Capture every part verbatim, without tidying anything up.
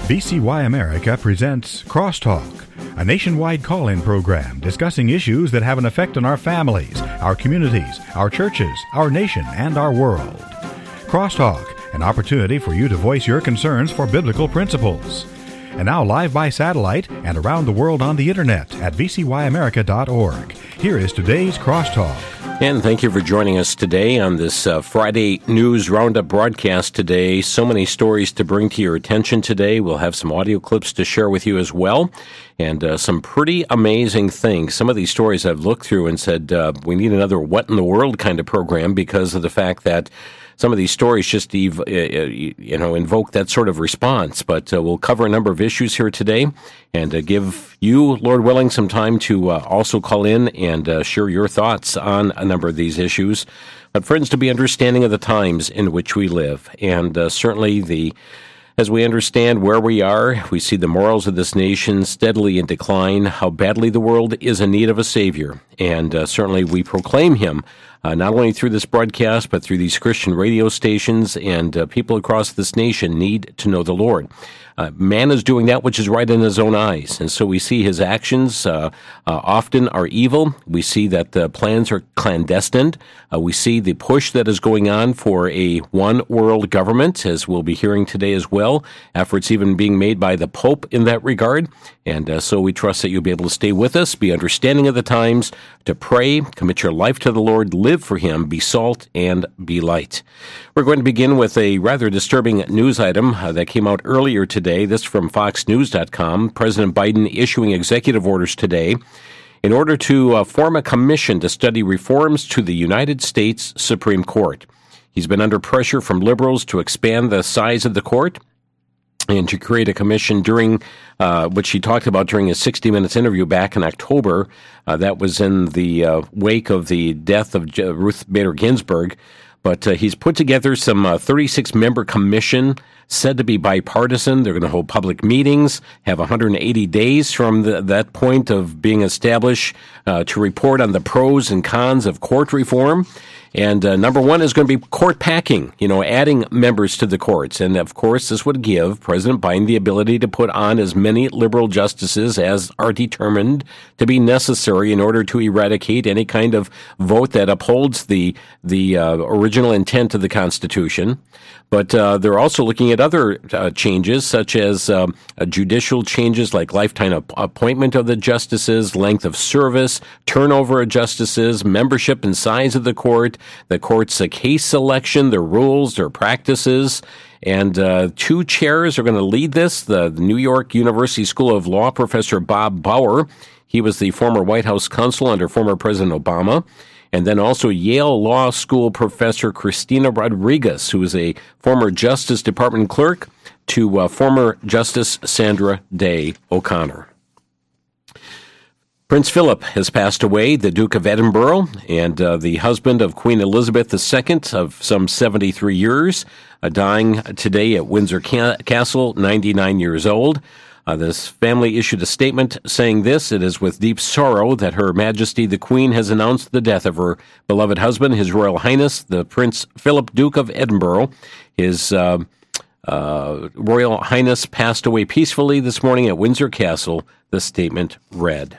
V C Y America presents Crosstalk, a nationwide call-in program discussing issues that have an effect on our families, our communities, our churches, our nation, and our world. Crosstalk, an opportunity for you to voice your concerns for biblical principles. And now live by satellite and around the world on the internet at v c y america dot org. Here is today's Crosstalk. And thank you for joining us today on this uh, Friday News Roundup broadcast today. So many stories to bring to your attention today. We'll have some audio clips to share with you as well, and uh, some pretty amazing things. Some of these stories I've looked through and said, uh, we need another What in the World kind of program because of the fact that some of these stories just ev- you know, invoke that sort of response. But uh, we'll cover a number of issues here today and uh, give you, Lord willing, some time to uh, also call in and uh, share your thoughts on a number of these issues. But friends, to be understanding of the times in which we live, and uh, certainly the as we understand where we are, we see the morals of this nation steadily in decline, how badly the world is in need of a Savior. And uh, certainly we proclaim Him, uh, not only through this broadcast, but through these Christian radio stations, and uh, people across this nation need to know the Lord. Uh, man is doing that which is right in his own eyes, and so we see his actions uh, uh, often are evil. We see that the plans are clandestine. Uh, we see the push that is going on for a one-world government, as we'll be hearing today as well. Efforts even being made by the Pope in that regard, and uh, so we trust that you'll be able to stay with us, be understanding of the times, to pray, commit your life to the Lord, live for Him, be salt and be light. We're going to begin with a rather disturbing news item uh, that came out earlier today. This from fox news dot com. President Biden issuing executive orders today in order to uh, form a commission to study reforms to the United States Supreme Court. He's been under pressure from liberals to expand the size of the court and to create a commission during, uh, which he talked about during his sixty minutes interview back in October. Uh, that was in the uh, wake of the death of J- Ruth Bader Ginsburg. But uh, he's put together some uh, thirty-six member commission said to be bipartisan. They're going to hold public meetings, have one hundred eighty days from the, that point of being established uh, to report on the pros and cons of court reform. And uh, number one is going to be court packing, you know, adding members to the courts. And, of course, this would give President Biden the ability to put on as many liberal justices as are determined to be necessary in order to eradicate any kind of vote that upholds the the uh, original intent of the Constitution. But uh, they're also looking at other uh, changes, such as um, uh, judicial changes like lifetime ap- appointment of the justices, length of service, turnover of justices, membership and size of the court, the court's uh, case selection, their rules, their practices. And uh, two chairs are going to lead this. The, the New York University School of Law professor Bob Bauer. He was the former White House counsel under former President Obama. And then also Yale Law School professor Christina Rodriguez, who is a former Justice Department clerk, to uh, former Justice Sandra Day O'Connor. Prince Philip has passed away, the Duke of Edinburgh, and uh, the husband of Queen Elizabeth the Second of some seventy-three years, uh, dying today at Windsor Ca- Castle, ninety-nine years old. Uh, this family issued a statement saying this: it is with deep sorrow that Her Majesty the Queen has announced the death of her beloved husband, His Royal Highness, the Prince Philip, Duke of Edinburgh. His uh, uh, Royal Highness passed away peacefully this morning at Windsor Castle, the statement read.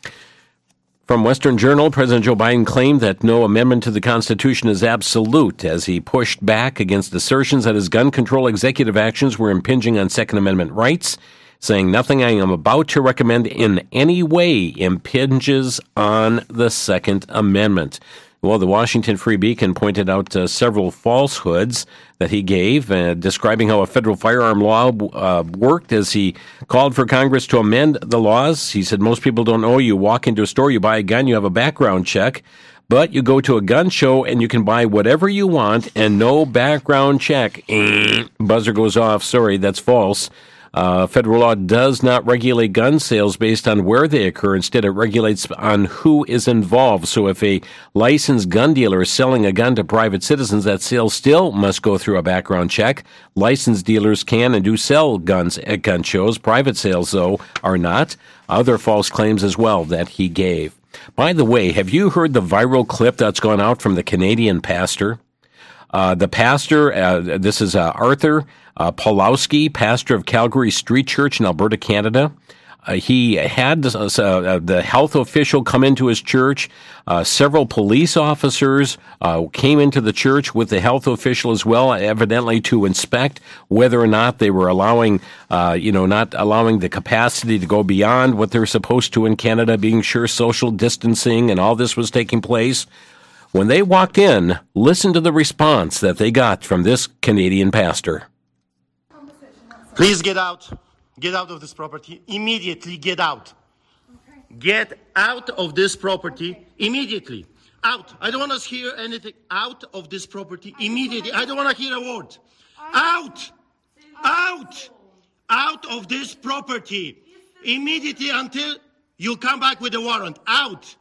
From Western Journal, President Joe Biden claimed that no amendment to the Constitution is absolute as he pushed back against assertions that his gun control executive actions were impinging on Second Amendment rights, saying nothing I am about to recommend in any way impinges on the Second Amendment. Well, the Washington Free Beacon pointed out uh, several falsehoods that he gave, uh, describing how a federal firearm law uh, worked as he called for Congress to amend the laws. He said most people don't know you walk into a store, you buy a gun, you have a background check, but you go to a gun show and you can buy whatever you want and no background check. Buzzer goes off. Sorry, that's false. Uh, federal law does not regulate gun sales based on where they occur. Instead, it regulates on who is involved. So if a licensed gun dealer is selling a gun to private citizens, that sale still must go through a background check. Licensed dealers can and do sell guns at gun shows. Private sales, though, are not. Other false claims as well that he gave. By the way, have you heard the viral clip that's gone out from the Canadian pastor? Uh, the pastor, uh, this is uh, Arthur uh, Pawlowski, pastor of Calgary Street Church in Alberta, Canada. Uh, he had uh, uh, the health official come into his church. Uh, several police officers uh, came into the church with the health official as well, evidently to inspect whether or not they were allowing, uh, you know, not allowing the capacity to go beyond what they're supposed to in Canada, being sure social distancing and all this was taking place. When they walked in, listen to the response that they got from this Canadian pastor. Please get out. Get out of this property. Immediately get out. Okay. Get out of this property immediately. Out. I don't want to hear anything. Out of this property immediately. I don't want to hear a word. Out. Out. Out of this property immediately until you come back with a warrant. Out.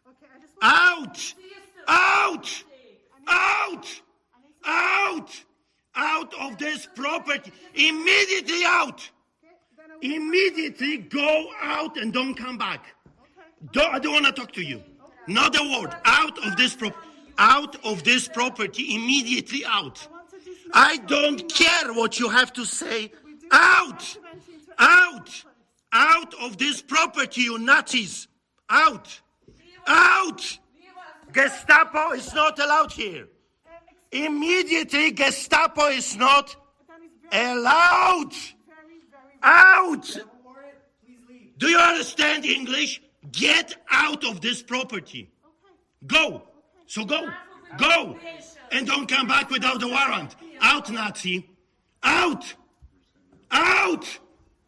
Out. Out. Out. Out. Out of this property. Immediately out. Immediately go out and don't come back. Don't, I don't want to talk to you. Not a word. Out of this pro- out of this property. Immediately out. I don't care what you have to say. Out. Out. Out of this property, you Nazis. Out. Out. Gestapo is not allowed here. Immediately, Gestapo is not allowed. Out! Do you understand English? Get out of this property. Go. So go. Go. And don't come back without a warrant. Out, Nazi. Out. Out.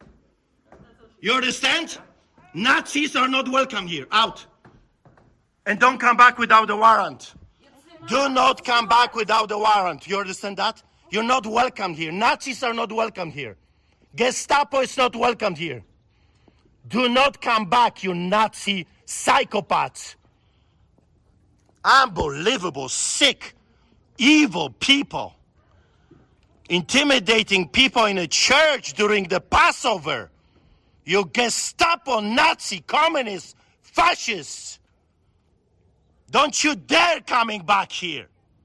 You understand? Nazis are not welcome here. Out. And don't come back without a warrant. Do not come back without a warrant. You understand that? You're not welcome here. Nazis are not welcome here. Gestapo is not welcome here. Do not come back, you Nazi psychopaths. Unbelievable, sick, evil people. Intimidating people in a church during the Passover. You Gestapo, Nazi, communists, fascists. Don't you dare coming back here.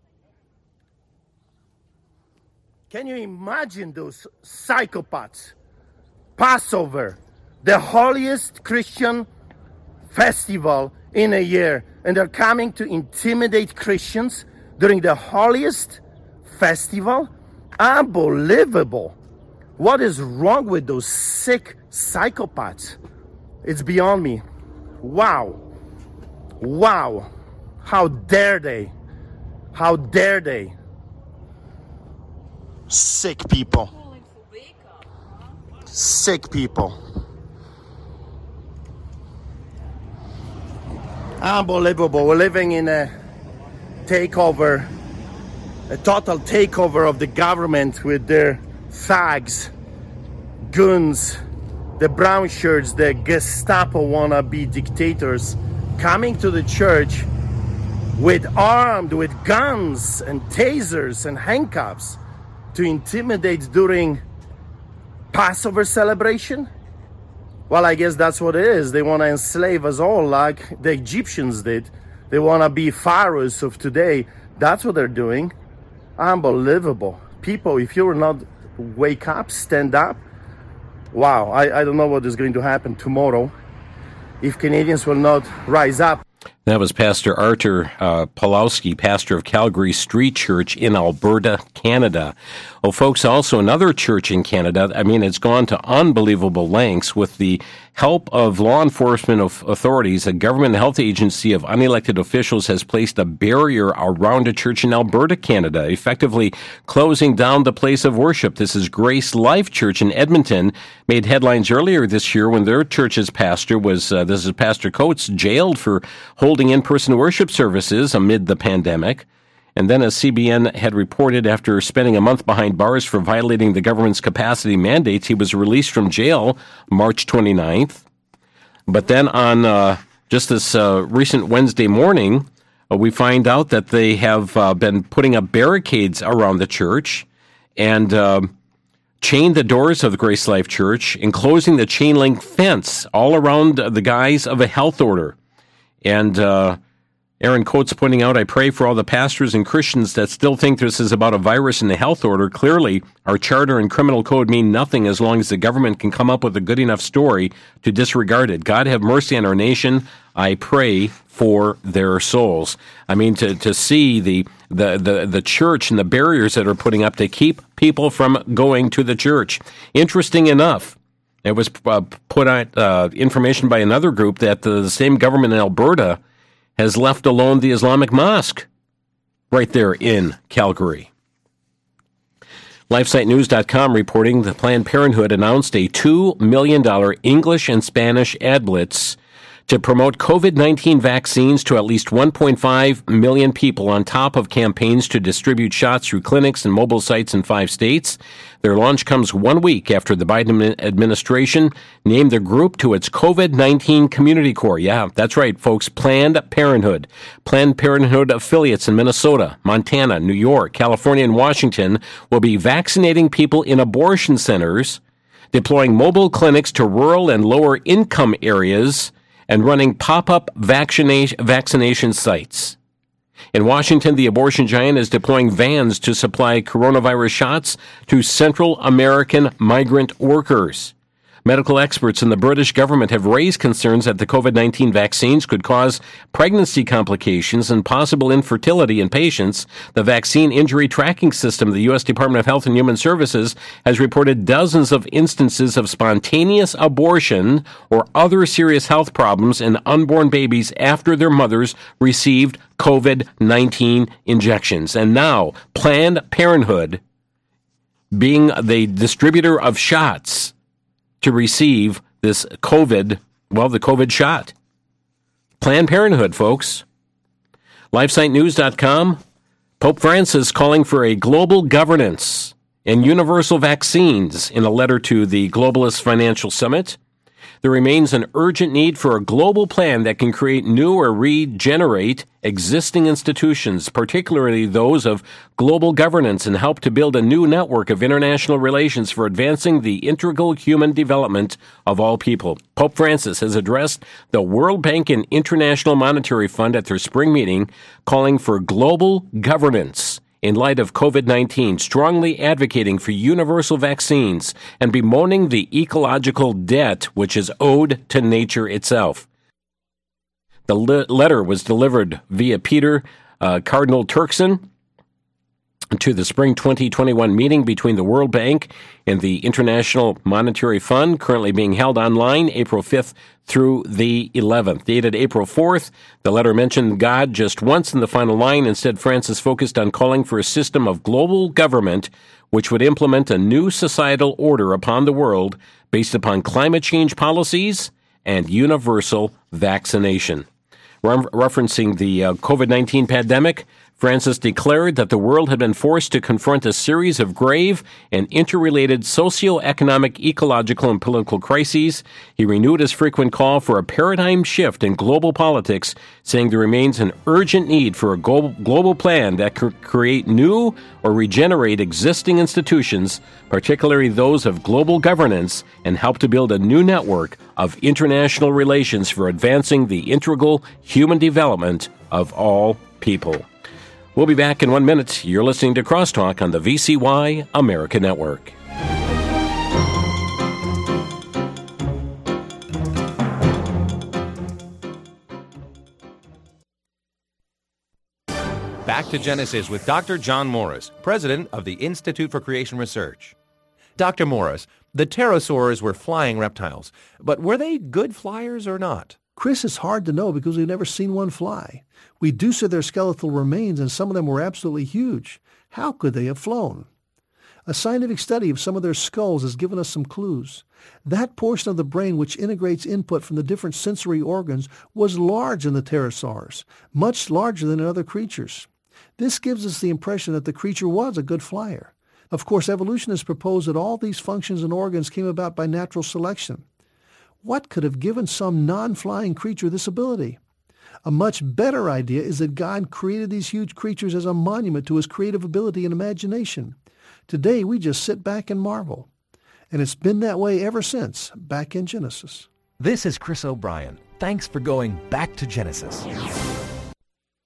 Can you imagine those psychopaths? Passover, the holiest Christian festival in a year, and they're coming to intimidate Christians during the holiest festival? Unbelievable. What is wrong with those sick psychopaths? It's beyond me. Wow. Wow. How dare they? How dare they? Sick people. Sick people. Unbelievable. We're living in a takeover, a total takeover of the government with their thugs, goons, the brown shirts, the Gestapo wannabe dictators coming to the church with armed, with guns and tasers and handcuffs to intimidate during Passover celebration? Well, I guess that's what it is. They want to enslave us all like the Egyptians did. They want to be pharaohs of today. That's what they're doing. Unbelievable. People, if you're not wake up, stand up. Wow, I, I don't know what is going to happen tomorrow if Canadians will not rise up. That was Pastor Arthur uh, Pawlowski, pastor of Calgary Street Church in Alberta, Canada. Oh, folks, also another church in Canada, I mean, it's gone to unbelievable lengths with the help of law enforcement authorities. A government health agency of unelected officials has placed a barrier around a church in Alberta, Canada, effectively closing down the place of worship. This is Grace Life Church in Edmonton, made headlines earlier this year when their church's pastor was, uh, this is Pastor Coates, jailed for holding in-person worship services amid the pandemic. And then, as C B N had reported, after spending a month behind bars for violating the government's capacity mandates, he was released from jail March twenty-ninth. But then on uh, just this uh, recent Wednesday morning, uh, we find out that they have uh, been putting up barricades around the church and uh, chained the doors of the Grace Life Church, enclosing the chain link fence all around the guise of a health order. And uh, Aaron Coates pointing out, I pray for all the pastors and Christians that still think this is about a virus and a health order. Clearly, our charter and criminal code mean nothing as long as the government can come up with a good enough story to disregard it. God have mercy on our nation. I pray for their souls. I mean, to, to see the, the, the, the church and the barriers that are putting up to keep people from going to the church. Interesting enough, it was uh, put out uh, information by another group that the same government in Alberta has left alone the Islamic Mosque right there in Calgary. LifeSite News dot com reporting that Planned Parenthood announced a two million dollars English and Spanish ad blitz to promote COVID nineteen vaccines to at least one point five million people on top of campaigns to distribute shots through clinics and mobile sites in five states. Their launch comes one week after the Biden administration named the group to its COVID nineteen Community Corps. Yeah, that's right, folks. Planned Parenthood. Planned Parenthood affiliates in Minnesota, Montana, New York, California, and Washington will be vaccinating people in abortion centers, deploying mobile clinics to rural and lower income areas, and running pop-up vaccination vaccination sites. In Washington, the abortion giant is deploying vans to supply coronavirus shots to Central American migrant workers. Medical experts in the British government have raised concerns that the COVID nineteen vaccines could cause pregnancy complications and possible infertility in patients. The Vaccine Injury Tracking System of the U S Department of Health and Human Services has reported dozens of instances of spontaneous abortion or other serious health problems in unborn babies after their mothers received COVID nineteen injections. And now, Planned Parenthood, being the distributor of shots to receive this COVID, well, the COVID shot. Planned Parenthood, folks. LifeSite News dot com, Pope Francis calling for a global governance and universal vaccines in a letter to the Globalist Financial Summit. There remains an urgent need for a global plan that can create new or regenerate existing institutions, particularly those of global governance, and help to build a new network of international relations for advancing the integral human development of all people. Pope Francis has addressed the World Bank and International Monetary Fund at their spring meeting, calling for global governance in light of COVID nineteen, strongly advocating for universal vaccines and bemoaning the ecological debt which is owed to nature itself. The le- letter was delivered via Peter uh, Cardinal Turkson to the spring twenty twenty-one meeting between the World Bank and the International Monetary Fund, currently being held online April fifth through the eleventh. Dated April fourth, the letter mentioned God just once in the final line. Instead, Francis focused on calling for a system of global government which would implement a new societal order upon the world based upon climate change policies and universal vaccination. Re- referencing the uh, COVID nineteen pandemic, Francis declared that the world had been forced to confront a series of grave and interrelated socio-economic, ecological, and political crises. He renewed his frequent call for a paradigm shift in global politics, saying there remains an urgent need for a global, global plan that could create new or regenerate existing institutions, particularly those of global governance, and help to build a new network of international relations for advancing the integral human development of all people. We'll be back in one minute. You're listening to Crosstalk on the V C Y America Network. Back to Genesis with Doctor John Morris, president of the Institute for Creation Research. Doctor Morris, the pterosaurs were flying reptiles, but were they good flyers or not? Chris, it's hard to know because we've never seen one fly. We do see their skeletal remains, and some of them were absolutely huge. How could they have flown? A scientific study of some of their skulls has given us some clues. That portion of the brain which integrates input from the different sensory organs was large in the pterosaurs, much larger than in other creatures. This gives us the impression that the creature was a good flyer. Of course, evolutionists propose that all these functions and organs came about by natural selection. What could have given some non-flying creature this ability? A much better idea is that God created these huge creatures as a monument to his creative ability and imagination. Today, we just sit back and marvel. And it's been that way ever since, back in Genesis. This is Chris O'Brien. Thanks for going back to Genesis.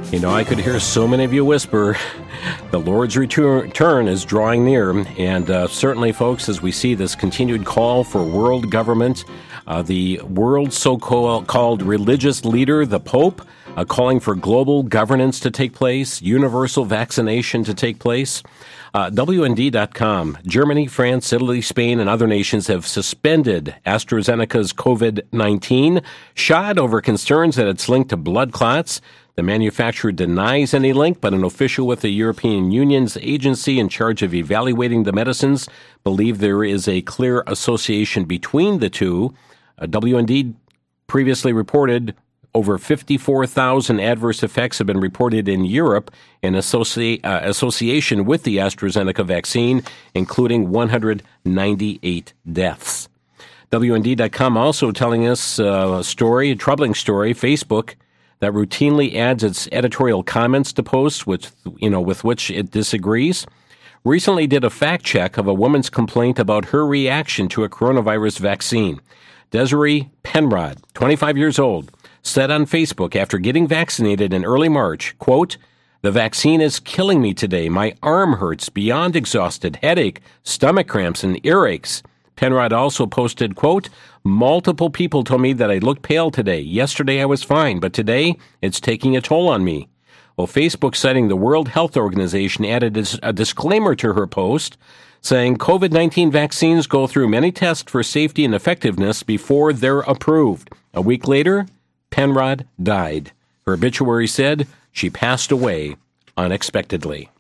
You know, I could hear so many of you whisper, the Lord's return is drawing near. And uh, certainly, folks, as we see this continued call for world government, uh, the world's so-called religious leader, the Pope, uh, calling for global governance to take place, universal vaccination to take place. Uh, W N D dot com, Germany, France, Italy, Spain, and other nations have suspended AstraZeneca's COVID nineteen shot over concerns that it's linked to blood clots. The manufacturer denies any link, but an official with the European Union's agency in charge of evaluating the medicines believe there is a clear association between the two. Uh, W N D previously reported over fifty-four thousand adverse effects have been reported in Europe in associ- uh, association with the AstraZeneca vaccine, including one hundred ninety-eight deaths. W N D dot com also telling us uh, a story, a troubling story. Facebook that routinely adds its editorial comments to posts with, you know, with which it disagrees, recently did a fact check of a woman's complaint about her reaction to a coronavirus vaccine. Desiree Penrod, twenty-five years old, said on Facebook after getting vaccinated in early March, quote, "The vaccine is killing me today. My arm hurts, beyond exhausted, headache, stomach cramps, and earaches." Penrod also posted, quote, "Multiple people told me that I looked pale today. Yesterday I was fine, but today it's taking a toll on me." Well, Facebook, citing the World Health Organization, added a disclaimer to her post saying COVID nineteen vaccines go through many tests for safety and effectiveness before they're approved. A week later, Penrod died. Her obituary said she passed away unexpectedly.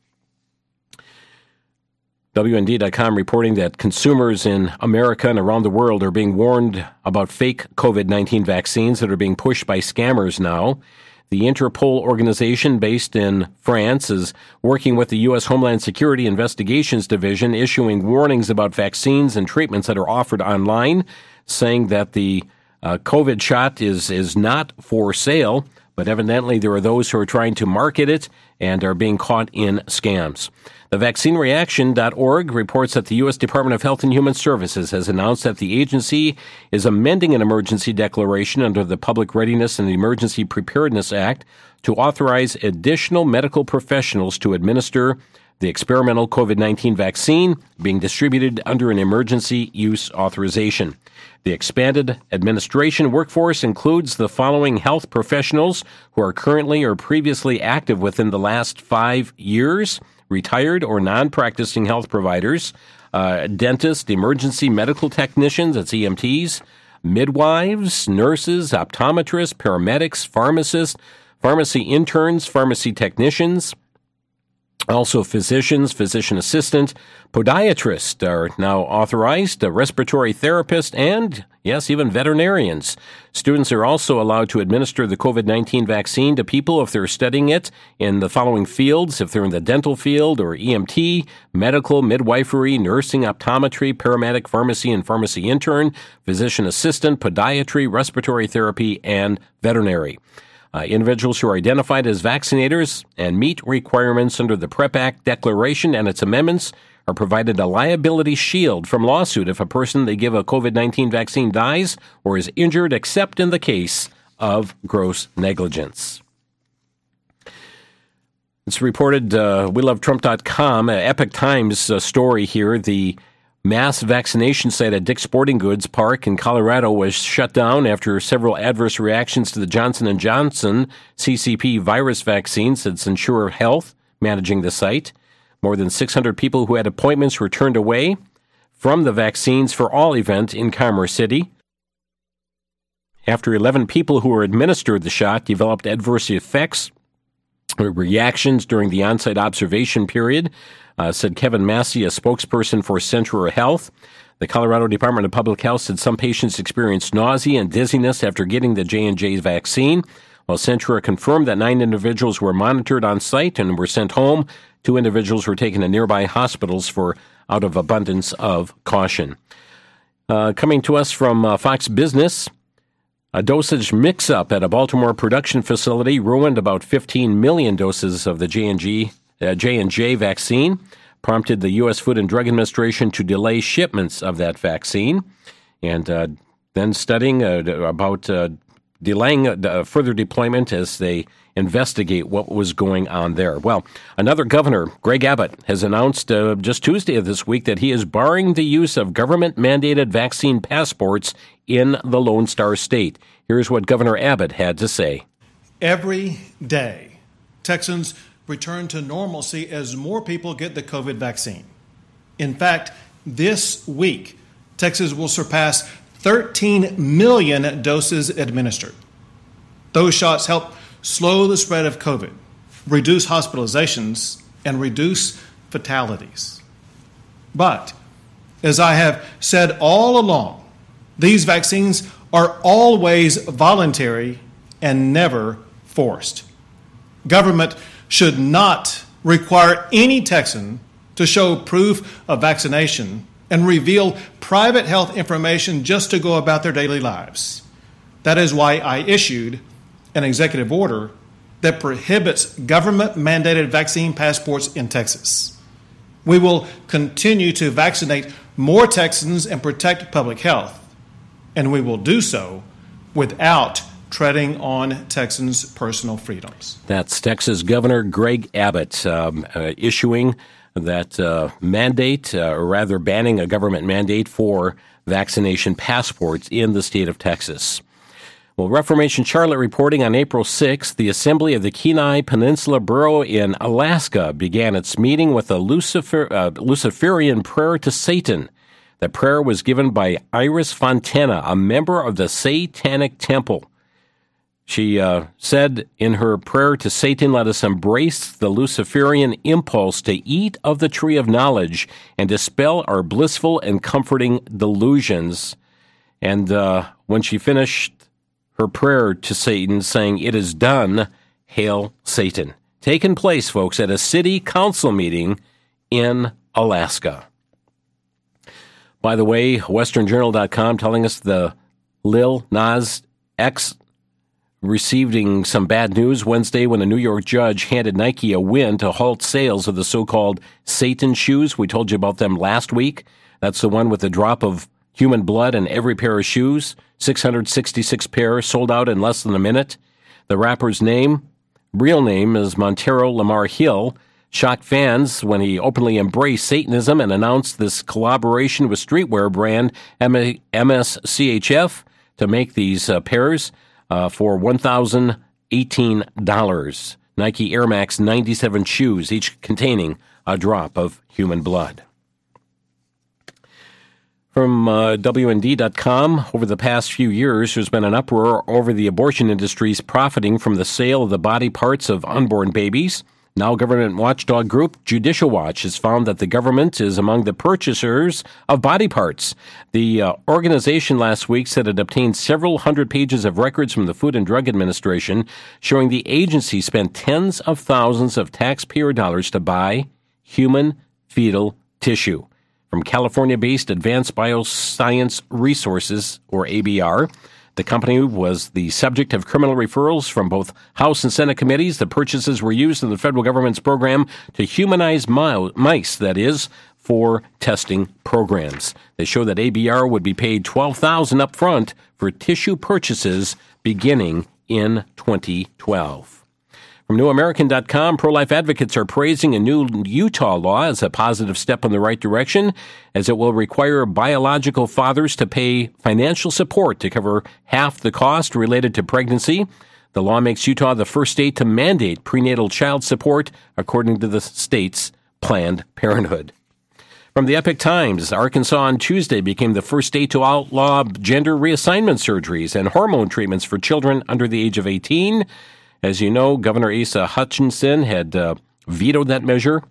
W N D dot com reporting that consumers in America and around the world are being warned about fake COVID nineteen vaccines that are being pushed by scammers now. The Interpol organization based in France is working with the U S Homeland Security Investigations Division, issuing warnings about vaccines and treatments that are offered online, saying that the uh, COVID shot is, is not for sale, but evidently there are those who are trying to market it and are being caught in scams. The vaccine reaction dot org reports that the U S Department of Health and Human Services has announced that the agency is amending an emergency declaration under the Public Readiness and Emergency Preparedness Act to authorize additional medical professionals to administer the experimental COVID nineteen vaccine being distributed under an emergency use authorization. The expanded administration workforce includes the following health professionals who are currently or previously active within the last five years, retired or non-practicing health providers, uh, dentists, emergency medical technicians, that's E M Ts, midwives, nurses, optometrists, paramedics, pharmacists, pharmacy interns, pharmacy technicians, also physicians, physician assistant, podiatrists are now authorized, a respiratory therapist, and, yes, even veterinarians. Students are also allowed to administer the COVID nineteen vaccine to people if they're studying it in the following fields, if they're in the dental field or E M T, medical, midwifery, nursing, optometry, paramedic, pharmacy and pharmacy intern, physician assistant, podiatry, respiratory therapy, and veterinary. Uh, individuals who are identified as vaccinators and meet requirements under the PrEP Act declaration and its amendments are provided a liability shield from lawsuit if a person they give a COVID nineteen vaccine dies or is injured, except in the case of gross negligence. It's reported, uh, we love trump dot com, uh, Epoch Times uh, story here. The mass vaccination site at Dick's Sporting Goods Park in Colorado was shut down after several adverse reactions to the Johnson and Johnson C C P virus vaccine, said Censure Health, managing the site. More than six hundred people who had appointments were turned away from the Vaccines for All event in Commerce City after eleven people who were administered the shot developed adverse effects or reactions during the on-site observation period. Uh, said Kevin Massey, a spokesperson for Centura Health. The Colorado Department of Public Health said some patients experienced nausea and dizziness after getting the J and J vaccine, while Centura confirmed that nine individuals were monitored on site and were sent home. Two individuals were taken to nearby hospitals for out of abundance of caution. Uh, coming to us from uh, Fox Business, a dosage mix-up at a Baltimore production facility ruined about fifteen million doses of the J and J Uh, J and J vaccine, prompted the U S Food and Drug Administration to delay shipments of that vaccine, and uh, then studying uh, about uh, delaying uh, further deployment as they investigate what was going on there. Well, another governor, Greg Abbott, has announced uh, just Tuesday of this week that he is barring the use of government-mandated vaccine passports in the Lone Star State. Here's what Governor Abbott had to say. Every day, Texans return to normalcy as more people get the COVID vaccine. In fact, this week, Texas will surpass thirteen million doses administered. Those shots help slow the spread of COVID, reduce hospitalizations, and reduce fatalities. But, as I have said all along, these vaccines are always voluntary and never forced. Government should not require any Texan to show proof of vaccination and reveal private health information just to go about their daily lives. That is why I issued an executive order that prohibits government-mandated vaccine passports in Texas. We will continue to vaccinate more Texans and protect public health, and we will do so without treading on Texans' personal freedoms. That's Texas Governor Greg Abbott um, uh, issuing that uh, mandate, uh, or rather banning a government mandate for vaccination passports in the state of Texas. Well, Reformation Charlotte reporting on April sixth, the Assembly of the Kenai Peninsula Borough in Alaska began its meeting with a Lucifer, uh, Luciferian prayer to Satan. The prayer was given by Iris Fontana, a member of the Satanic Temple. She uh, said in her prayer to Satan, let us embrace the Luciferian impulse to eat of the tree of knowledge and dispel our blissful and comforting delusions. And uh, when she finished her prayer to Satan, saying, it is done, hail Satan. Taken place, folks, at a city council meeting in Alaska. By the way, Western Journal dot com telling us the Lil Nas X receiving some bad news Wednesday when a New York judge handed Nike a win to halt sales of the so-called Satan shoes. We told you about them last week. That's the one with the drop of human blood in every pair of shoes. six hundred sixty-six pairs sold out in less than a minute. The rapper's name, real name, is Montero Lamar Hill. Shocked fans when he openly embraced Satanism and announced this collaboration with streetwear brand M S C H F to make these uh, pairs uh, for one thousand eighteen dollars. Nike Air Max ninety-seven shoes, each containing a drop of human blood. From uh, W N D dot com, over the past few years, there's been an uproar over the abortion industry's profiting from the sale of the body parts of unborn babies. Now, government watchdog group Judicial Watch has found that the government is among the purchasers of body parts. The uh, organization last week said it obtained several hundred pages of records from the Food and Drug Administration showing the agency spent tens of thousands of taxpayer dollars to buy human fetal tissue. From California-based Advanced Bioscience Resources, or A B R, the company was the subject of criminal referrals from both House and Senate committees. The purchases were used in the federal government's program to humanize mice, that is, for testing programs. They show that A B R would be paid twelve thousand dollars up front for tissue purchases beginning in twenty twelve. From New American dot com, pro-life advocates are praising a new Utah law as a positive step in the right direction, as it will require biological fathers to pay financial support to cover half the cost related to pregnancy. The law makes Utah the first state to mandate prenatal child support, according to the state's Planned Parenthood. From the Epic Times, Arkansas on Tuesday became the first state to outlaw gender reassignment surgeries and hormone treatments for children under the age of eighteen. As you know, Governor Asa Hutchinson had uh, vetoed that measure,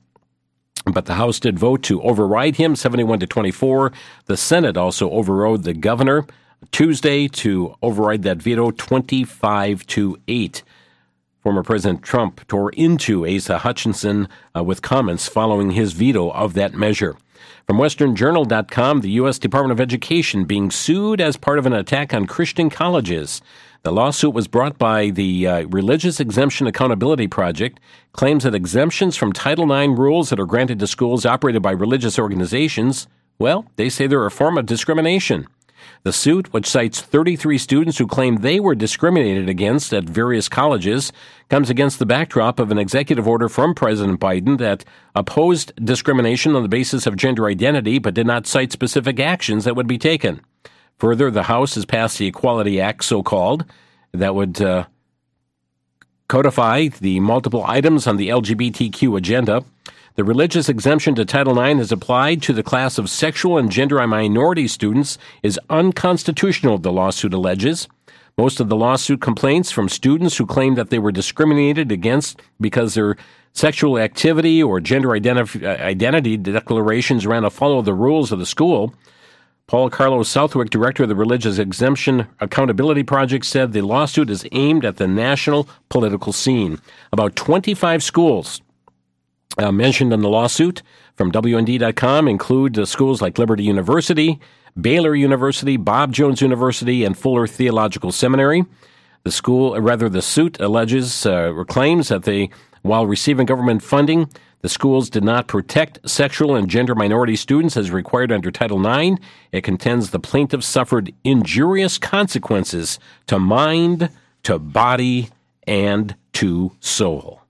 but the House did vote to override him, seventy-one to twenty-four. The Senate also overrode the governor Tuesday to override that veto, twenty-five to eight. Former President Trump tore into Asa Hutchinson uh, with comments following his veto of that measure. From Western Journal dot com, the U S Department of Education being sued as part of an attack on Christian colleges. The lawsuit was brought by the uh, Religious Exemption Accountability Project, claims that exemptions from Title nine rules that are granted to schools operated by religious organizations, well, they say they're a form of discrimination. The suit, which cites thirty-three students who claim they were discriminated against at various colleges, comes against the backdrop of an executive order from President Biden that opposed discrimination on the basis of gender identity but did not cite specific actions that would be taken. Further, the House has passed the Equality Act, so-called, that would uh, codify the multiple items on the L G B T Q agenda. The religious exemption to Title nine is applied to the class of sexual and gender minority students is unconstitutional, the lawsuit alleges. Most of the lawsuit complaints from students who claim that they were discriminated against because their sexual activity or gender identif- identity declarations ran afoul of the rules of the school. Paul Carlos Southwick, director of the Religious Exemption Accountability Project, said the lawsuit is aimed at the national political scene. About twenty-five schools Uh, mentioned in the lawsuit from W N D dot com include uh, schools like Liberty University, Baylor University, Bob Jones University, and Fuller Theological Seminary. The school, or rather the suit, alleges uh, or claims that they, while receiving government funding, the schools did not protect sexual and gender minority students as required under Title nine. It contends the plaintiffs suffered injurious consequences to mind, to body, and to soul.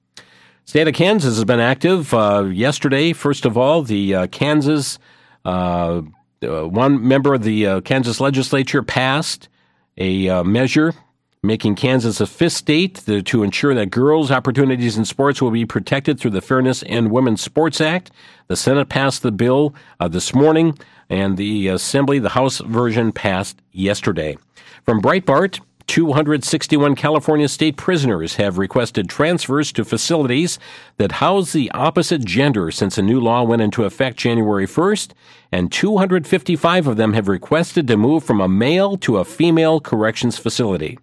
State of Kansas has been active. Uh, yesterday, first of all, the uh, Kansas, uh, uh, one member of the uh, Kansas legislature passed a uh, measure making Kansas a fifth state to, to ensure that girls' opportunities in sports will be protected through the Fairness in Women's Sports Act. The Senate passed the bill uh, this morning, and the Assembly, the House version, passed yesterday. From Breitbart, two hundred sixty-one California state prisoners have requested transfers to facilities that house the opposite gender since a new law went into effect January first, and two hundred fifty-five of them have requested to move from a male to a female corrections facility.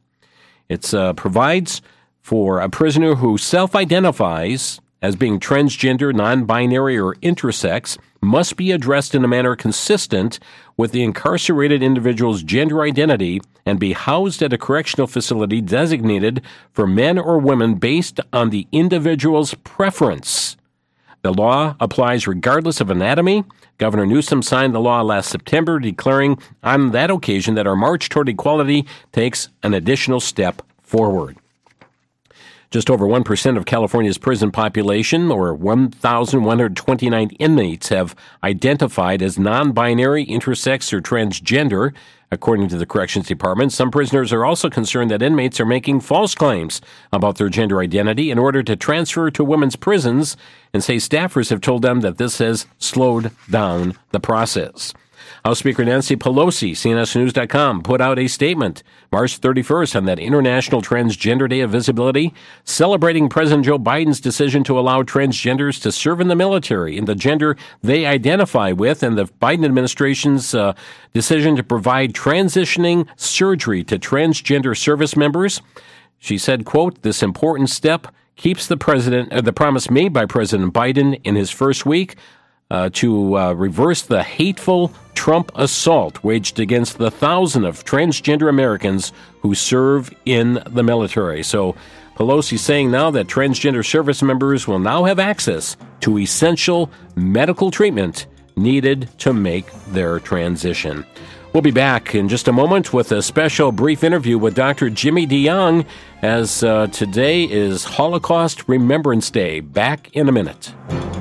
It uh, provides for a prisoner who self-identifies as being transgender, non-binary, or intersex must be addressed in a manner consistent with the incarcerated individual's gender identity and be housed at a correctional facility designated for men or women based on the individual's preference. The law applies regardless of anatomy. Governor Newsom signed the law last September, declaring on that occasion that our march toward equality takes an additional step forward. Just over one percent of California's prison population, or one thousand one hundred twenty-nine inmates, have identified as non-binary, intersex, or transgender, according to the Corrections Department. Some prisoners are also concerned that inmates are making false claims about their gender identity in order to transfer to women's prisons, and say staffers have told them that this has slowed down the process. House Speaker Nancy Pelosi, C N S News dot com, put out a statement March thirty-first on that International Transgender Day of Visibility, celebrating President Joe Biden's decision to allow transgenders to serve in the military in the gender they identify with, and the Biden administration's uh, decision to provide transitioning surgery to transgender service members. She said, quote, "This important step keeps the president, uh, the promise made by President Biden in his first week Uh, to uh, reverse the hateful Trump assault waged against the thousand of transgender Americans who serve in the military." So Pelosi saying now that transgender service members will now have access to essential medical treatment needed to make their transition. We'll be back in just a moment with a special brief interview with Doctor Jimmy DeYoung, as uh, today is Holocaust Remembrance Day. Back in a minute.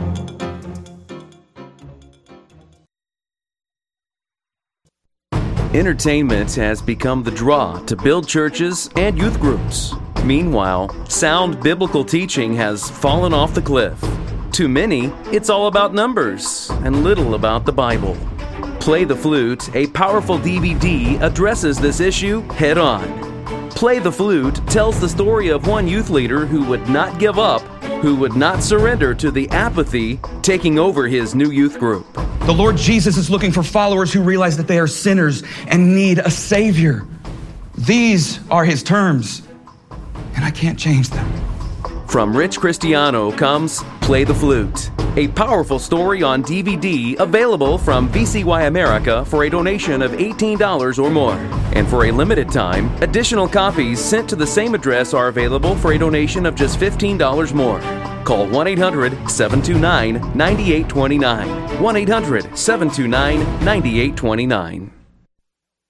Entertainment has become the draw to build churches and youth groups. Meanwhile, sound biblical teaching has fallen off the cliff. To many, it's all about numbers and little about the Bible. Play the Flute, a powerful D V D, addresses this issue head on. Play the Flute tells the story of one youth leader who would not give up, who would not surrender to the apathy taking over his new youth group. The Lord Jesus is looking for followers who realize that they are sinners and need a Savior. These are His terms, and I can't change them. From Rich Cristiano comes Play the Flute, a powerful story on D V D available from V C Y America for a donation of eighteen dollars or more. And for a limited time, additional copies sent to the same address are available for a donation of just fifteen dollars more. Call one eight hundred seven two nine nine eight two nine. one eight hundred seven two nine nine eight two nine.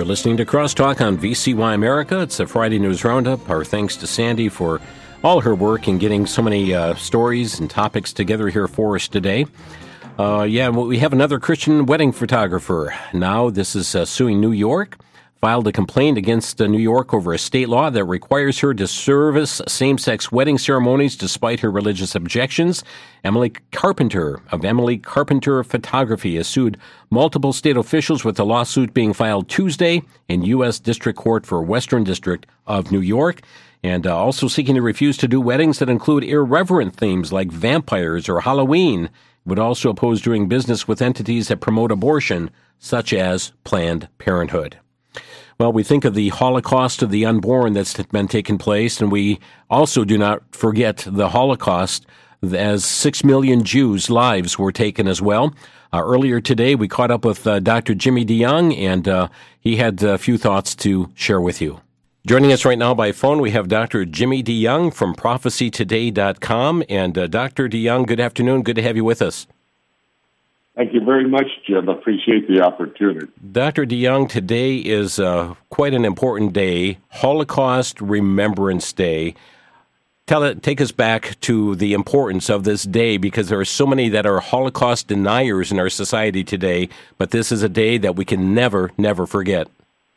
You're listening to Crosstalk on V C Y America. It's a Friday News Roundup. Our thanks to Sandy for all her work in getting so many uh, stories and topics together here for us today. Uh, yeah, well, we have another Christian wedding photographer. Now this is uh, suing New York. Filed a complaint against uh, New York over a state law that requires her to service same-sex wedding ceremonies despite her religious objections. Emily Carpenter of Emily Carpenter Photography has sued multiple state officials, with the lawsuit being filed Tuesday in U S District Court for Western District of New York, and uh, also seeking to refuse to do weddings that include irreverent themes like vampires or Halloween. It would also oppose doing business with entities that promote abortion, such as Planned Parenthood. Well, we think of the Holocaust of the unborn that's been taking place, and we also do not forget the Holocaust as six million Jews' lives were taken as well. Uh, earlier today, we caught up with uh, Doctor Jimmy DeYoung, and uh, he had a few thoughts to share with you. Joining us right now by phone, we have Doctor Jimmy DeYoung from prophecy today dot com. And uh, Doctor DeYoung, good afternoon. Good to have you with us. Thank you very much, Jim. Appreciate the opportunity. Doctor DeYoung, today is uh, quite an important day, Holocaust Remembrance Day. Tell it, take us back to the importance of this day, because there are so many that are Holocaust deniers in our society today, but this is a day that we can never, never forget.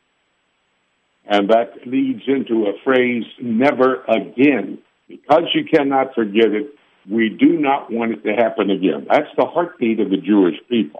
And that leads into a phrase, never again. Because you cannot forget it, we do not want it to happen again. That's the heartbeat of the Jewish people.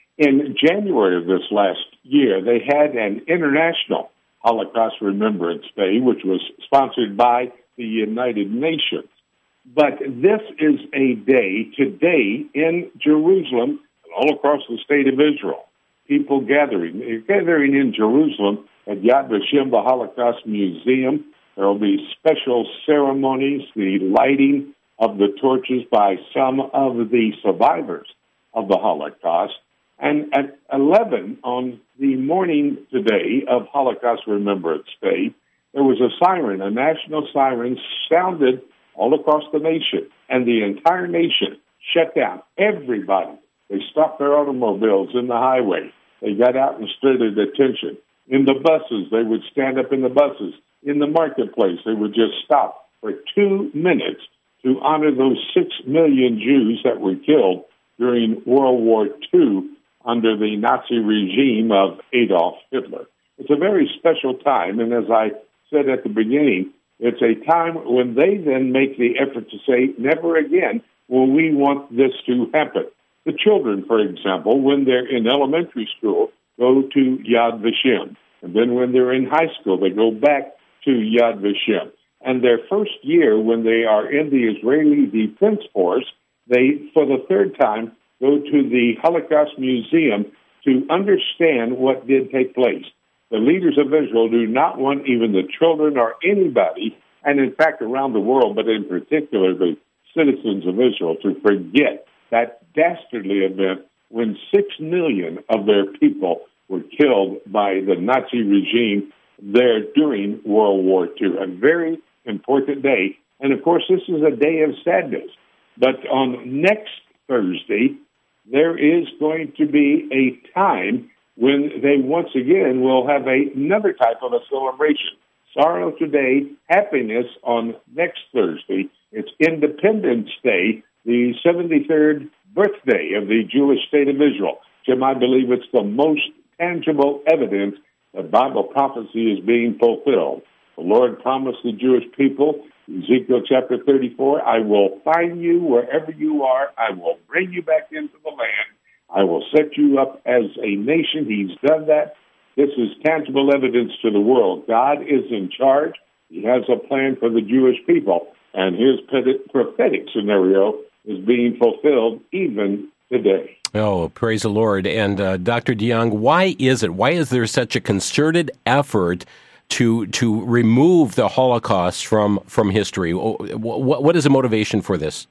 In January of this last year, they had an International Holocaust Remembrance Day, which was sponsored by the United Nations. But this is a day today in Jerusalem, all across the state of Israel. People gathering, They're gathering in Jerusalem at Yad Vashem, the Holocaust Museum. There will be special ceremonies, the lighting of the torches by some of the survivors of the Holocaust. And at eleven on the morning today of Holocaust Remembrance Day, there was a siren, a national siren sounded all across the nation, and the entire nation shut down. Everybody, they stopped their automobiles in the highway. They got out and stood at attention. In the buses, they would stand up in the buses. In the marketplace, they would just stop for two minutes to honor those six million Jews that were killed during World War Two under the Nazi regime of Adolf Hitler. It's a very special time, and as I said at the beginning, it's a time when they then make the effort to say, never again will we want this to happen. The children, for example, when they're in elementary school, go to Yad Vashem. And then when they're in high school, they go back to Yad Vashem. And their first year, when they are in the Israeli Defense Force, they, for the third time, go to the Holocaust Museum to understand what did take place. The leaders of Israel do not want even the children or anybody, and in fact around the world, but in particular the citizens of Israel, to forget that dastardly event when six million of their people were killed by the Nazi regime there during World War Two. A very important day. And, of course, this is a day of sadness. But on next Thursday, there is going to be a time when they once again will have a, another type of a celebration. Sorrow today, happiness on next Thursday. It's Independence Day, the seventy-third birthday of the Jewish state of Israel. Jim, I believe it's the most tangible evidence that Bible prophecy is being fulfilled. The Lord promised the Jewish people, Ezekiel chapter thirty-four, I will find you wherever you are. I will bring you back into the land. I will set you up as a nation. He's done that. This is tangible evidence to the world. God is in charge. He has a plan for the Jewish people, and his prophetic scenario is being fulfilled even today. Oh, praise the Lord. And uh, Doctor DeYoung, why is it? Why is there such a concerted effort to to remove the Holocaust from, from history? What, what is the motivation for this?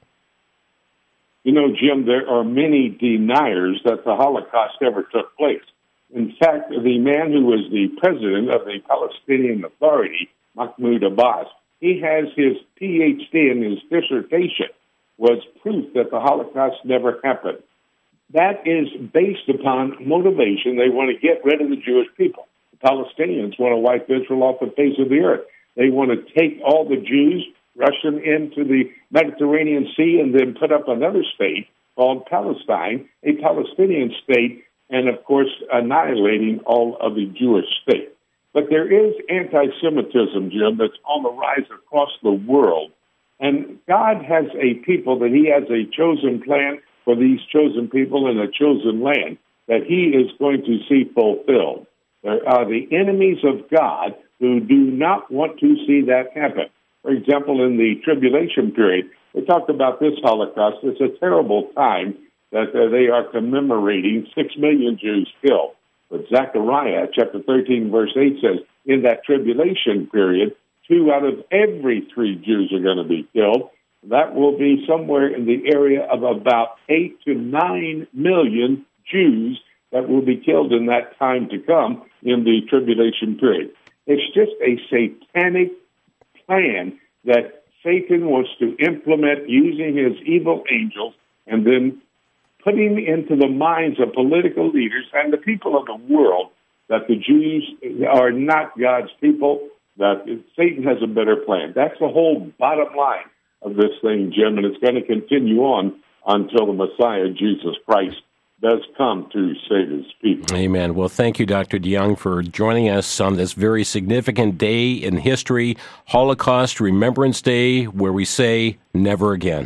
You know, Jim, there are many deniers that the Holocaust ever took place. In fact, the man who was the president of the Palestinian Authority, Mahmoud Abbas, he has his P H D and his dissertation was proof that the Holocaust never happened. That is based upon motivation. They want to get rid of the Jewish people. The Palestinians want to wipe Israel off the face of the earth. They want to take all the Jews, rush them into the Mediterranean Sea, and then put up another state called Palestine, a Palestinian state, and, of course, annihilating all of the Jewish state. But there is anti-Semitism, Jim, that's on the rise across the world. And God has a people that he has a chosen plan for these chosen people in a chosen land that he is going to see fulfilled. There are the enemies of God who do not want to see that happen. For example, in the tribulation period, we talked about this Holocaust. It's a terrible time that uh, they are commemorating six million Jews killed. But Zechariah chapter thirteen, verse eight says, in that tribulation period, two out of every three Jews are going to be killed. That will be somewhere in the area of about eight to nine million Jews that will be killed in that time to come in the tribulation period. It's just a satanic plan that Satan wants to implement using his evil angels and then putting into the minds of political leaders and the people of the world that the Jews are not God's people, that Satan has a better plan. That's the whole bottom line of this thing, Jim, and it's going to continue on until the Messiah, Jesus Christ, does come to save his people. Amen. Well, thank you, Doctor DeYoung, for joining us on this very significant day in history, Holocaust Remembrance Day, where we say never again.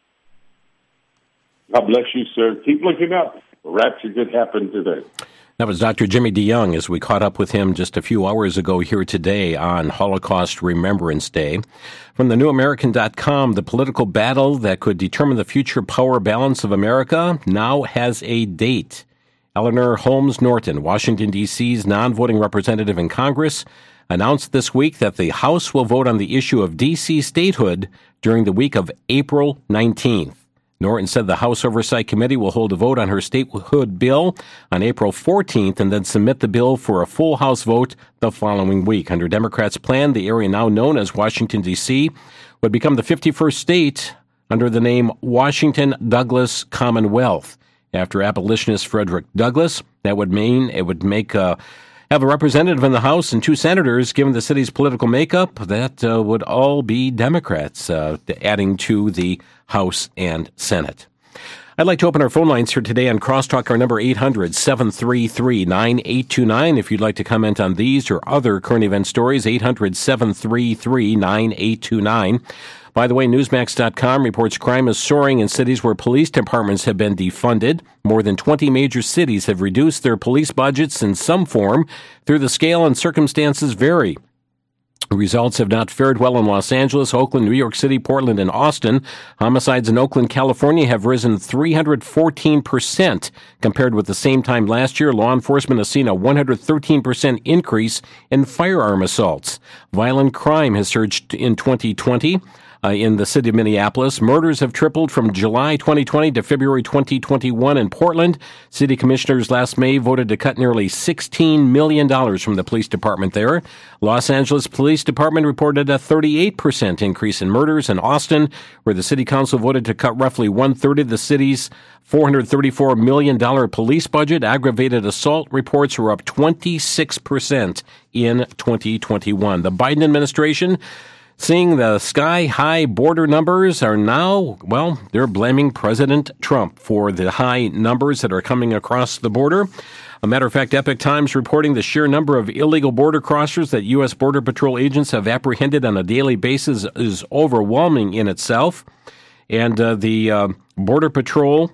God bless you, sir. Keep looking up. The rapture could happen today. That was Doctor Jimmy DeYoung as we caught up with him just a few hours ago here today on Holocaust Remembrance Day. From the new american dot com, the political battle that could determine the future power balance of America now has a date. Eleanor Holmes Norton, Washington, D C's non-voting representative in Congress, announced this week that the House will vote on the issue of D C statehood during the week of April nineteenth. Norton said the House Oversight Committee will hold a vote on her statehood bill on April fourteenth and then submit the bill for a full House vote the following week. Under Democrats' plan, the area now known as Washington, D C would become the fifty-first state under the name Washington Douglas Commonwealth. After abolitionist Frederick Douglass, that would mean it would make uh, have a representative in the House and two senators. Given the city's political makeup, that uh, would all be Democrats, uh, adding to the House and Senate. I'd like to open our phone lines here today on Crosstalk. Our number eight hundred, seven three three, nine eight two nine. If you'd like to comment on these or other current event stories, eight hundred, seven three three, nine eight two nine. By the way, Newsmax dot com reports crime is soaring in cities where police departments have been defunded. More than twenty major cities have reduced their police budgets in some form. Through the scale and circumstances vary. Results have not fared well in Los Angeles, Oakland, New York City, Portland, and Austin. Homicides in Oakland, California have risen three hundred fourteen percent compared with the same time last year. Law enforcement has seen a one hundred thirteen percent increase in firearm assaults. Violent crime has surged in twenty twenty. Uh, in the city of Minneapolis. Murders have tripled from July twenty twenty to February twenty twenty-one in Portland. City commissioners last May voted to cut nearly sixteen million dollars from the police department there. Los Angeles Police Department reported a thirty-eight percent increase in murders. In Austin, where the city council voted to cut roughly one-third of the city's four hundred thirty-four million dollars police budget, aggravated assault reports were up twenty-six percent in twenty twenty-one. The Biden administration, seeing the sky-high border numbers, are now, well, they're blaming President Trump for the high numbers that are coming across the border. A matter of fact, Epoch Times reporting the sheer number of illegal border crossers that U S. Border Patrol agents have apprehended on a daily basis is overwhelming in itself. And uh, the uh, Border Patrol,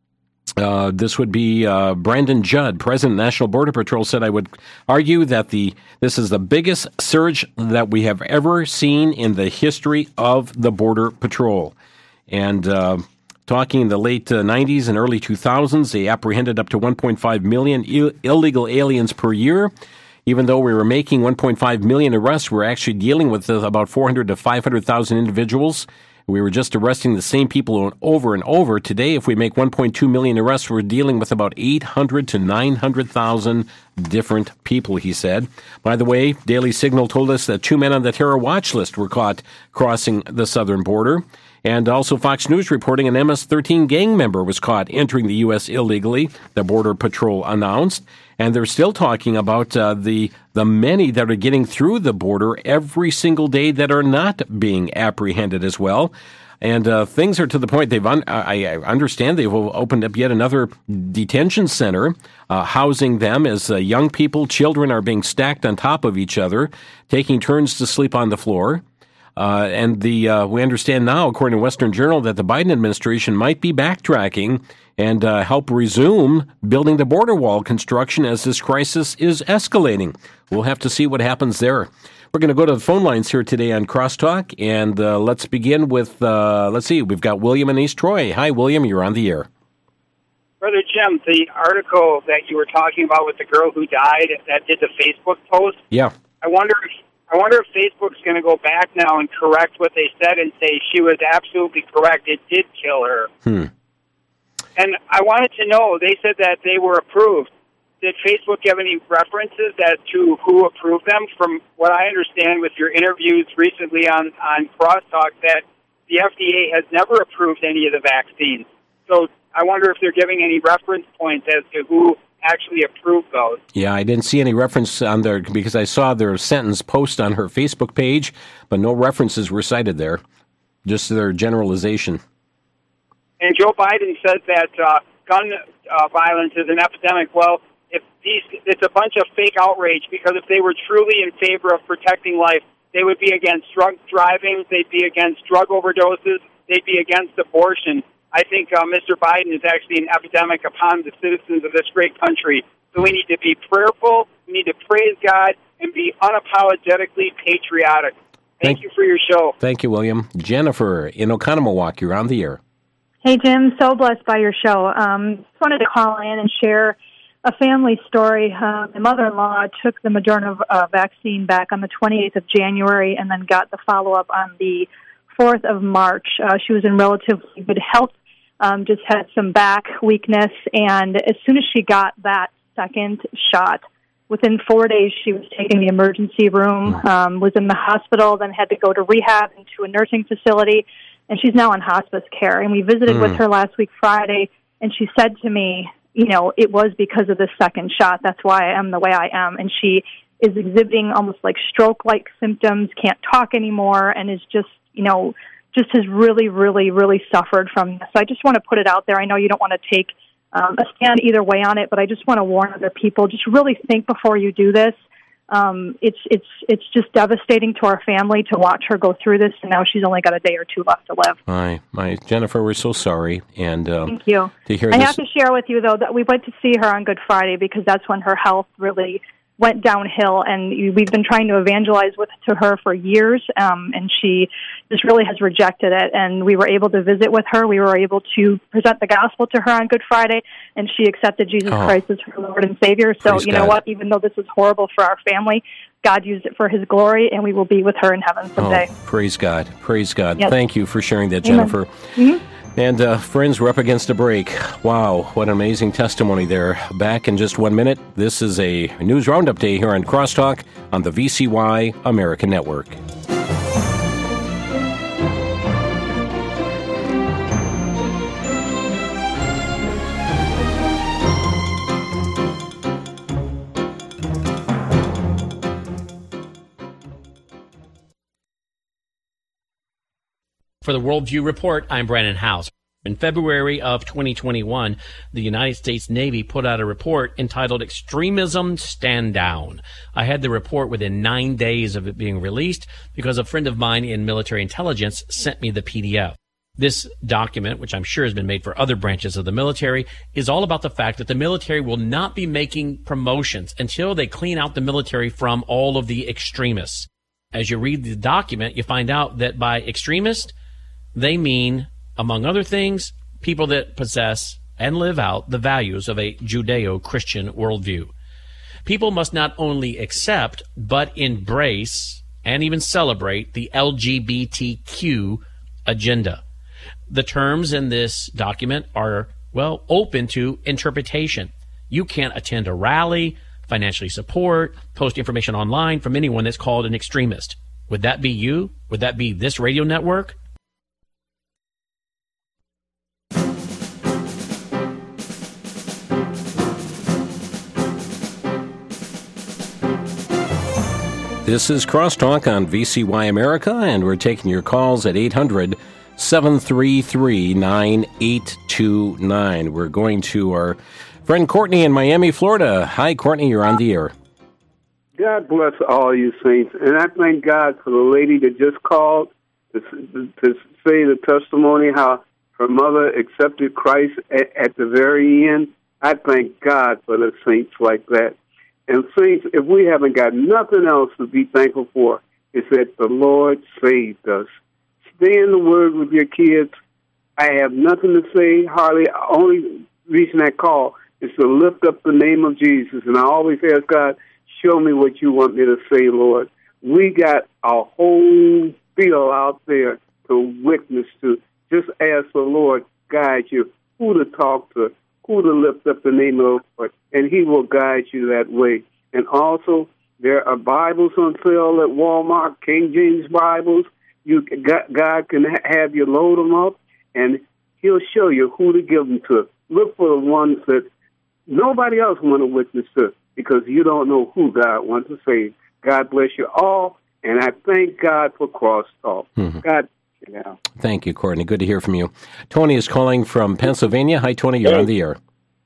Uh, this would be uh, Brandon Judd, President of National Border Patrol, said, I would argue that the this is the biggest surge that we have ever seen in the history of the Border Patrol. And uh, talking in the late uh, nineties and early two thousands, they apprehended up to one point five million Ill- illegal aliens per year. Even though we were making one point five million arrests, we're actually dealing with uh, about four hundred to five hundred thousand individuals. We were just arresting the same people over and over. Today, if we make one point two million arrests, we're dealing with about eight hundred to nine hundred thousand different people, he said. By the way, Daily Signal told us that two men on the terror watch list were caught crossing the southern border. And also Fox News reporting an M S thirteen gang member was caught entering the U S illegally, the Border Patrol announced. And they're still talking about uh, the the many that are getting through the border every single day that are not being apprehended as well. And uh, things are to the point they've, un- I, I understand they've opened up yet another detention center, uh, housing them as uh, young people, children are being stacked on top of each other, taking turns to sleep on the floor. Uh, and the uh, we understand now, according to Western Journal, that the Biden administration might be backtracking and uh, help resume building the border wall construction as this crisis is escalating. We'll have to see what happens there. We're going to go to the phone lines here today on Crosstalk, and uh, let's begin with, uh, let's see, we've got William in East Troy. Hi, William, you're on the air. Brother Jim, the article that you were talking about with the girl who died that did the Facebook post, yeah, I wonder if I wonder if Facebook's going to go back now and correct what they said and say she was absolutely correct. It did kill her. Hmm. And I wanted to know, they said that they were approved. Did Facebook give any references as to who approved them? From what I understand with your interviews recently on, on Crosstalk, that the F D A has never approved any of the vaccines. So I wonder if they're giving any reference points as to who actually approved those. Yeah, I didn't see any reference on there because I saw their sentence post on her Facebook page, but no references were cited there, just their generalization. And Joe Biden says that uh, gun uh, violence is an epidemic. Well, if these, it's a bunch of fake outrage, because if they were truly in favor of protecting life, they would be against drug driving, they'd be against drug overdoses, they'd be against abortion. I think uh, Mister Biden is actually an epidemic upon the citizens of this great country. So we need to be prayerful, we need to praise God, and be unapologetically patriotic. Thank, Thank you for your show. Thank you, William. Jennifer in Oconomowoc, you're on the air. Hey, Jim, so blessed by your show. Um, just wanted to call in and share a family story. Uh, my mother-in-law took the Moderna uh, vaccine back on the twenty-eighth of January and then got the follow-up on the fourth of March. Uh, she was in relatively good health, um, just had some back weakness, and as soon as she got that second shot, within four days she was taken to the emergency room, um, was in the hospital, then had to go to rehab into a nursing facility, and she's now on hospice care. And we visited mm. with her last week Friday, and she said to me, you know, it was because of the second shot. That's why I am the way I am. And she is exhibiting almost like stroke-like symptoms, can't talk anymore, and is just, you know, just has really, really, really suffered from this. So I just want to put it out there. I know you don't want to take um, a stand either way on it, but I just want to warn other people, just really think before you do this. Um, it's it's it's just devastating to our family to watch her go through this, and now she's only got a day or two left to live. My, my Jennifer, we're so sorry. And um, thank you. To hear I this. have to share with you, though, that we went to see her on Good Friday because that's when her health really went downhill, and we've been trying to evangelize with to her for years, um, and she just really has rejected it. And we were able to visit with her. We were able to present the gospel to her on Good Friday, and she accepted Jesus oh. Christ as her Lord and Savior. So, Praise you know God. What? Even though this is horrible for our family, God used it for His glory, and we will be with her in heaven someday. Oh, praise God. Praise God. Yes. Thank you for sharing that, Amen. Jennifer. Mm-hmm. And uh, friends, we're up against a break. Wow, what an amazing testimony there. Back in just one minute. This is a News Roundup Day here on Crosstalk on the V C Y American Network. For the Worldview Report, I'm Brandon House. In February of twenty twenty-one, the United States Navy put out a report entitled Extremism Stand Down. I had the report within nine days of it being released because a friend of mine in military intelligence sent me the P D F. This document, which I'm sure has been made for other branches of the military, is all about the fact that the military will not be making promotions until they clean out the military from all of the extremists. As you read the document, you find out that by extremist, they mean, among other things, people that possess and live out the values of a Judeo-Christian worldview. People must not only accept, but embrace and even celebrate the L G B T Q agenda. The terms in this document are, well, open to interpretation. You can't attend a rally, financially support, post information online from anyone that's called an extremist. Would that be you? Would that be this radio network? This is Crosstalk on V C Y America, and we're taking your calls at eight hundred, seven three three, nine eight two nine. We're going to our friend Courtney in Miami, Florida. Hi, Courtney, you're on the air. God bless all you saints, and I thank God for the lady that just called to, to say the testimony how her mother accepted Christ at, at the very end. I thank God for the saints like that. And saints, if we haven't got nothing else to be thankful for, it's that the Lord saved us. Stay in the Word with your kids. I have nothing to say, hardly. Only reason I call is to lift up the name of Jesus. And I always ask God, show me what you want me to say, Lord. We got a whole field out there to witness to. Just ask the Lord guide you, who to talk to, who to lift up the name of the Lord, and he will guide you that way. And also, there are Bibles on sale at Walmart, King James Bibles. You God can have you load them up, and he'll show you who to give them to. Look for the ones that nobody else want to witness to, because you don't know who God wants to save. God bless you all, and I thank God for Crosstalk. Mm-hmm. God Yeah. Thank you, Courtney. Good to hear from you. Tony is calling from Pennsylvania. Hi, Tony. You're hey. on the air.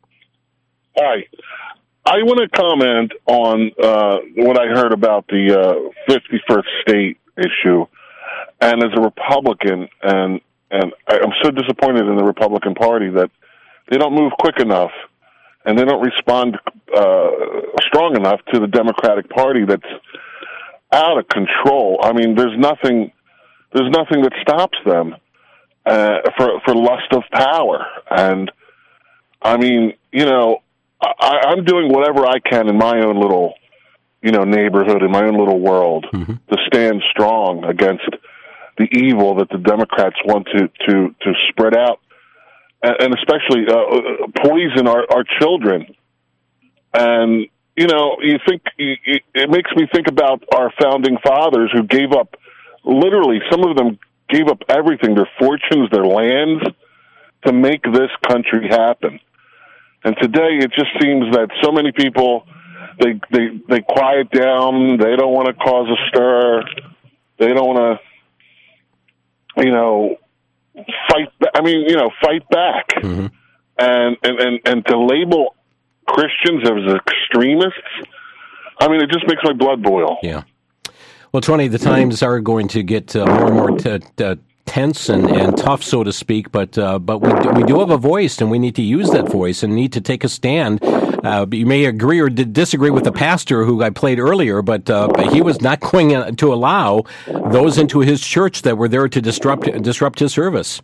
Hi. I want to comment on uh, what I heard about the uh, fifty-first state issue. And as a Republican, and and I'm so disappointed in the Republican Party that they don't move quick enough and they don't respond uh, strong enough to the Democratic Party that's out of control. I mean, there's nothing... There's nothing that stops them uh, for for lust of power, and I mean, you know, I, I'm doing whatever I can in my own little, you know, neighborhood, in my own little world, mm-hmm. to stand strong against the evil that the Democrats want to to, to spread out, and, and especially uh, poison our, our children. And you know, you think it makes me think about our founding fathers who gave up. Literally, some of them gave up everything, their fortunes, their lands, to make this country happen. And today, it just seems that so many people, they they, they quiet down, they don't want to cause a stir, they don't want to, you know, fight, I mean, you know, fight back. Mm-hmm. And, and, and, and to label Christians as extremists, I mean, it just makes my blood boil. Yeah. Well, Tony, the times are going to get uh, more and more t- t- tense and, and tough, so to speak, but uh, but we do, we do have a voice, and we need to use that voice and need to take a stand. Uh, you may agree or d- disagree with the pastor who I played earlier, but uh, he was not going to allow those into his church that were there to disrupt disrupt his service.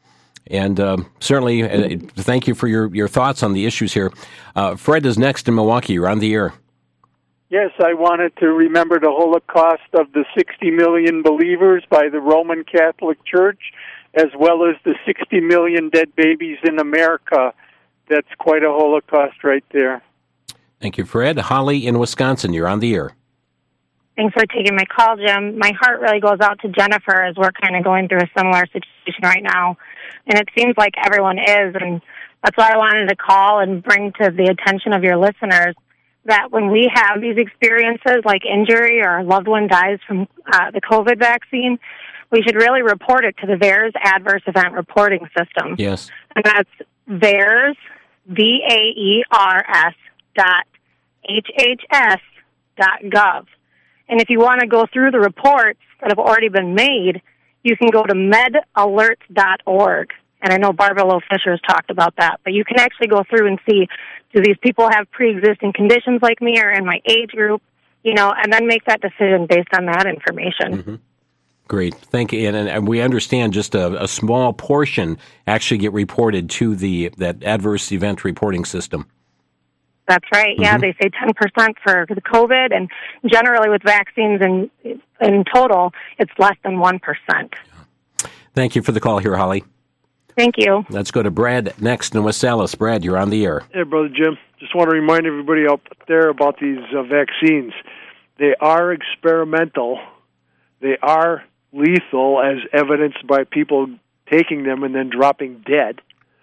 And uh, certainly, uh, thank you for your, your thoughts on the issues here. Uh, Fred is next in Milwaukee. You're on the air. Yes, I wanted to remember the Holocaust of the sixty million believers by the Roman Catholic Church, as well as the sixty million dead babies in America. That's quite a Holocaust right there. Thank you, Fred. Holly in Wisconsin, you're on the air. Thanks for taking my call, Jim. My heart really goes out to Jennifer as we're kind of going through a similar situation right now. And it seems like everyone is, and that's why I wanted to call and bring to the attention of your listeners that when we have these experiences like injury or a loved one dies from uh, the COVID vaccine, we should really report it to the V A E R S Adverse Event Reporting System. Yes. And that's V A E R S, V A E R S dot H H S dot gov. And if you want to go through the reports that have already been made, you can go to med alert dot org. And I know Barbara Lowe Fisher has talked about that. But you can actually go through and see, do these people have pre-existing conditions like me or in my age group, you know, and then make that decision based on that information. Mm-hmm. Great. Thank you. And, and we understand just a, a small portion actually get reported to the that adverse event reporting system. That's right. Yeah, mm-hmm. They say ten percent for the COVID, and generally with vaccines in, in total, it's less than one percent. Thank you for the call here, Holly. Thank you. Let's go to Brad next in West Allis. Brad, you're on the air. Hey, Brother Jim. Just want to remind everybody out there about these uh, vaccines. They are experimental. They are lethal, as evidenced by people taking them and then dropping dead.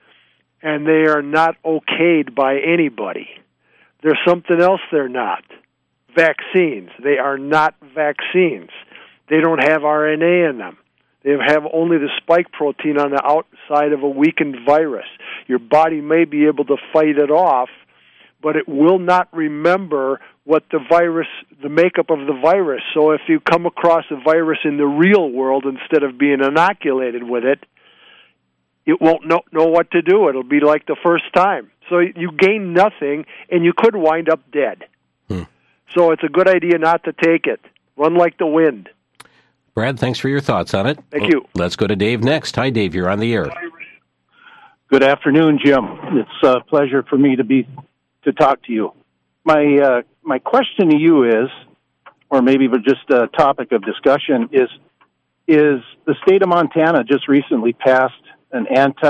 And they are not okayed by anybody. There's something else they're not. vaccines. They are not vaccines. They don't have R N A in them. They have only the spike protein on the outside of a weakened virus. Your body may be able to fight it off, but it will not remember what the virus, the makeup of the virus. So if you come across a virus in the real world instead of being inoculated with it, it won't know, know what to do. It'll be like the first time. So you gain nothing, and you could wind up dead. Hmm. So it's a good idea not to take it. Run like the wind. Brad, thanks for your thoughts on it. Thank well, you. Let's go to Dave next. Hi, Dave. You're on the air. Good afternoon, Jim. It's a pleasure for me to be to talk to you. My uh, my question to you is, or maybe just a topic of discussion, is is the state of Montana just recently passed an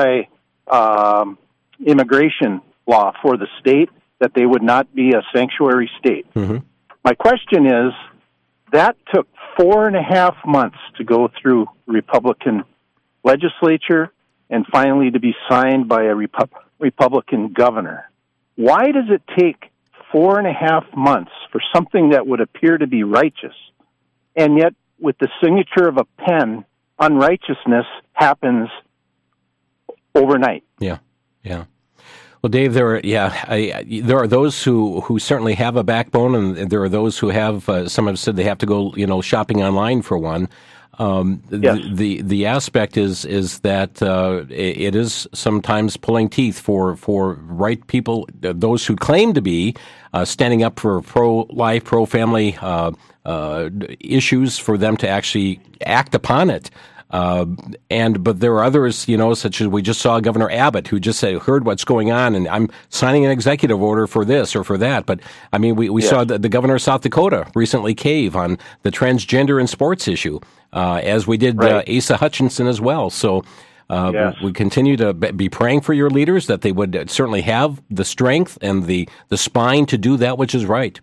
anti-immigration um, law for the state that they would not be a sanctuary state. Mm-hmm. My question is, that took four and a half months to go through Republican legislature and finally to be signed by a Repu- Republican governor. Why does it take four and a half months for something that would appear to be righteous, and yet with the signature of a pen, unrighteousness happens overnight? Yeah, yeah. Well, Dave, there are yeah, I, there are those who, who certainly have a backbone, and there are those who have. Uh, some have said they have to go, you know, shopping online for one. Um, yes. the, the the aspect is is that uh, it is sometimes pulling teeth for for right people, those who claim to be uh, standing up for pro-life, pro-family uh, uh, issues, for them to actually act upon it. Uh, and but there are others, you know, such as we just saw Governor Abbott, who just said, heard what's going on, and I'm signing an executive order for this or for that. But I mean, we, we yes. saw the, the governor of South Dakota recently cave on the transgender in sports issue, uh, as we did right. uh, Asa Hutchinson as well. So uh, yes. we continue to be praying for your leaders, that they would certainly have the strength and the, the spine to do that which is right.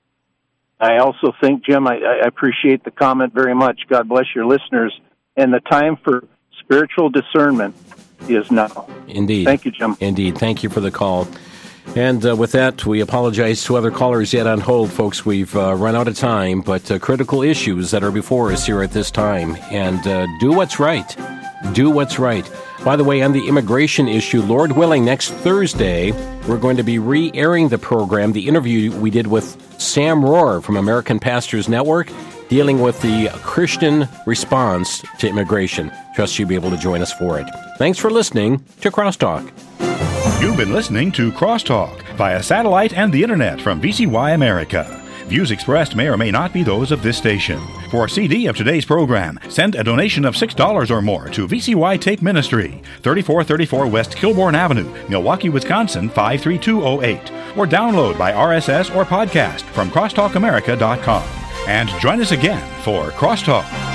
I also think, Jim, I, I appreciate the comment very much. God bless your listeners. And the time for spiritual discernment is now. Indeed. Thank you, Jim. Indeed. Thank you for the call. And uh, with that, we apologize to other callers yet on hold, folks. We've uh, run out of time, but uh, critical issues that are before us here at this time. And uh, do what's right. Do what's right. By the way, on the immigration issue, Lord willing, next Thursday, we're going to be re-airing the program, the interview we did with Sam Rohr from American Pastors Network, dealing with the Christian response to immigration. Trust you'll be able to join us for it. Thanks for listening to Crosstalk. You've been listening to Crosstalk via satellite and the internet from V C Y America. Views expressed may or may not be those of this station. For a C D of today's program, send a donation of six dollars or more to V C Y Tape Ministry, thirty-four thirty-four West Kilbourne Avenue, Milwaukee, Wisconsin, five three two oh eight. Or download by R S S or podcast from crosstalk america dot com. And join us again for Crosstalk.